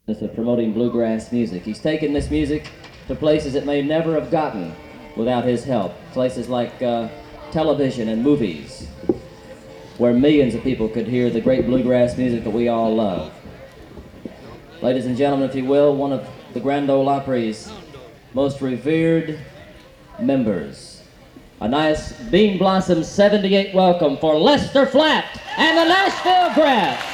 of promoting bluegrass music. He's taken this music to places it may never have gotten without his help. Places like television and movies, where millions of people could hear the great bluegrass music that we all love. Ladies and gentlemen, if you will, one of the Grand Ole Opry's most revered members. A nice Bean Blossom 78 welcome for Lester Flatt and the Nashville Grass.